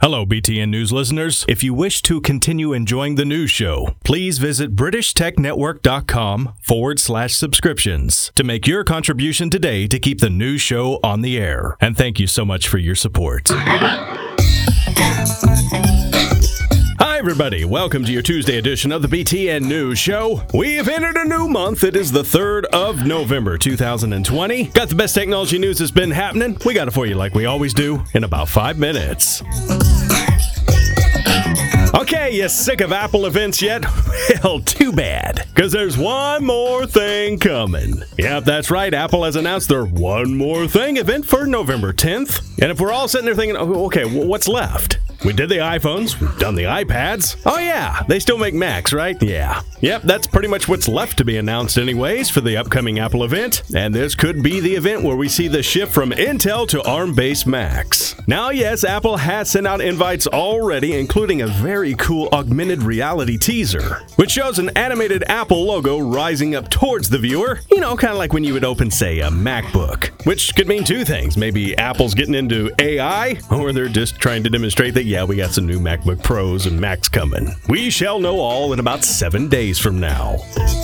Hello, BTN News listeners. If you wish to continue enjoying the news show, please visit BritishTechNetwork.com/subscriptions to make your contribution today to keep the news show on the air. And thank you so much for your support. Hi, everybody. Welcome to your Tuesday edition of the BTN News Show. We have entered a new month. It is the 3rd of November, 2020. Got the best technology news that's been happening. We got it for you like we always do in about 5 minutes. Okay, you sick of Apple events yet? Well, too bad, because there's one more thing coming. Yep, that's right. Apple has announced their One More Thing event for November 10th. And if we're all sitting there thinking, okay, what's left? We did the iPhones, we've done the iPads. Oh yeah, they still make Macs, right? Yeah. Yep, that's pretty much what's left to be announced anyways for the upcoming Apple event. And this could be the event where we see the shift from Intel to ARM-based Macs. Now, yes, Apple has sent out invites already, including a very cool augmented reality teaser, which shows an animated Apple logo rising up towards the viewer. You know, kind of like when you would open, say, a MacBook. Which could mean two things. Maybe Apple's getting into AI, or they're just trying to demonstrate that, yeah, we got some new MacBook Pros and Macs coming. We shall know all in about 7 days from now.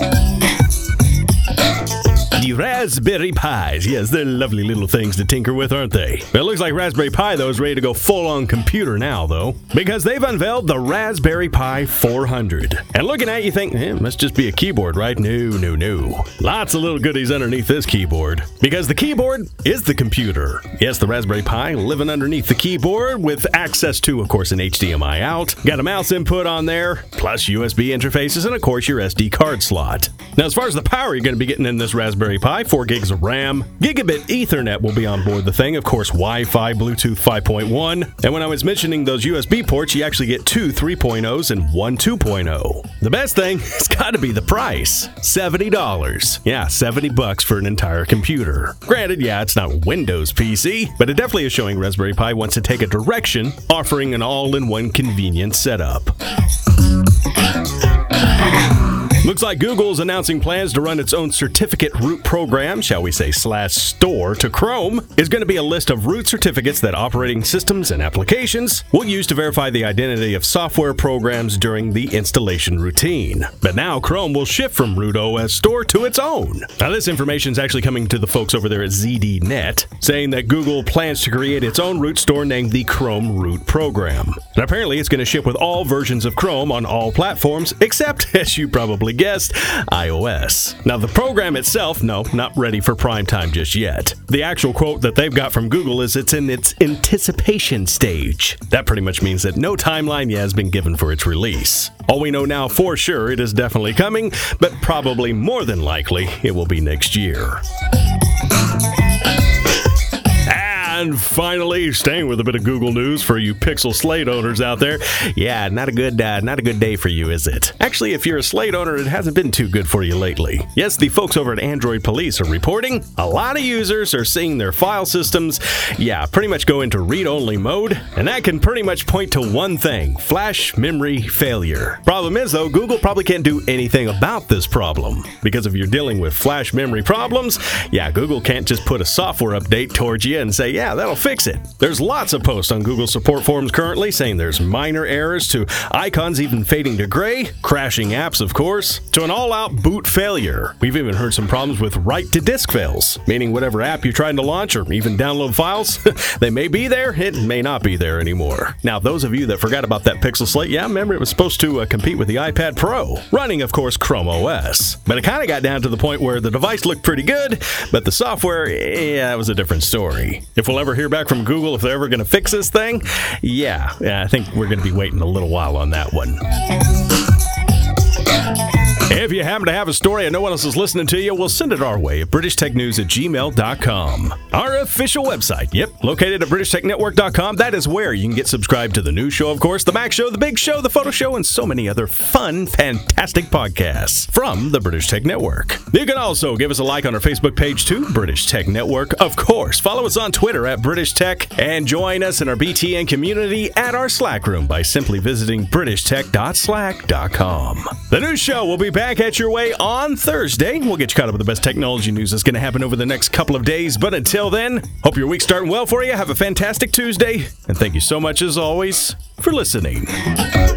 The Raspberry Pis. Yes, they're lovely little things to tinker with, aren't they? It looks like Raspberry Pi, though, is ready to go full-on computer now, though, because they've unveiled the Raspberry Pi 400. And looking at it, you think, it must just be a keyboard, right? No. Lots of little goodies underneath this keyboard, because the keyboard is the computer. Yes, the Raspberry Pi living underneath the keyboard with access to, of course, an HDMI out. Got a mouse input on there, plus USB interfaces, and, of course, your SD card slot. Now, as far as the power you're going to be getting in this Raspberry Pi, 4 gigs of RAM, gigabit Ethernet will be on board the thing, of course, Wi-Fi, Bluetooth 5.1, and when I was mentioning those USB ports, you actually get 2 3.0s and 1 2.0. The best thing has got to be the price, $70. Yeah, $70 for an entire computer. Granted, yeah, it's not Windows PC, but it definitely is showing Raspberry Pi wants to take a direction, offering an all-in-one convenient setup. Looks like Google's announcing plans to run its own certificate root program, shall we say /store, to Chrome. Is going to be a list of root certificates that operating systems and applications will use to verify the identity of software programs during the installation routine. But now Chrome will shift from root OS store to its own. Now this information is actually coming to the folks over there at ZDNet, saying that Google plans to create its own root store named the Chrome Root Program. And apparently it's going to ship with all versions of Chrome on all platforms, except, as you probably guessed, iOS. Now the program itself, no, not ready for prime time just yet. The actual quote that they've got from Google is it's in its anticipation stage. That pretty much means that no timeline yet has been given for its release. All we know now for sure, it is definitely coming, but probably more than likely it will be next year. And finally, staying with a bit of Google news for you Pixel Slate owners out there. Yeah, not a good day for you, is it? Actually, if you're a Slate owner, it hasn't been too good for you lately. Yes, the folks over at Android Police are reporting a lot of users are seeing their file systems, pretty much go into read-only mode, and that can pretty much point to one thing: flash memory failure. Problem is, though, Google probably can't do anything about this problem, because if you're dealing with flash memory problems, Google can't just put a software update towards you and say, that'll fix it. There's lots of posts on Google support forums currently saying there's minor errors to icons even fading to gray, crashing apps, of course, to an all-out boot failure. We've even heard some problems with write-to-disk fails, meaning whatever app you're trying to launch or even download files, they may be there, it may not be there anymore. Now, those of you that forgot about that Pixel Slate, remember it was supposed to compete with the iPad Pro, running, of course, Chrome OS. But it kind of got down to the point where the device looked pretty good, but the software, that was a different story. If we'll ever hear back from Google if they're ever going to fix this thing, I think we're going to be waiting a little while on that one. If you happen to have a story and no one else is listening to you, we'll send it our way at BritishTechNews@gmail.com. Our official website, located at BritishTechNetwork.com. That is where you can get subscribed to the news show, of course, the Mac Show, the Big Show, the Photo Show, and so many other fun, fantastic podcasts from the British Tech Network. You can also give us a like on our Facebook page, too, British Tech Network. Of course, follow us on Twitter at British Tech, and join us in our BTN community at our Slack room by simply visiting BritishTech.slack.com. The news show will be back at your way on Thursday. We'll get you caught up with the best technology news that's going to happen over the next couple of days. But until then, hope your week's starting well for you. Have a fantastic Tuesday. And thank you so much, as always, for listening.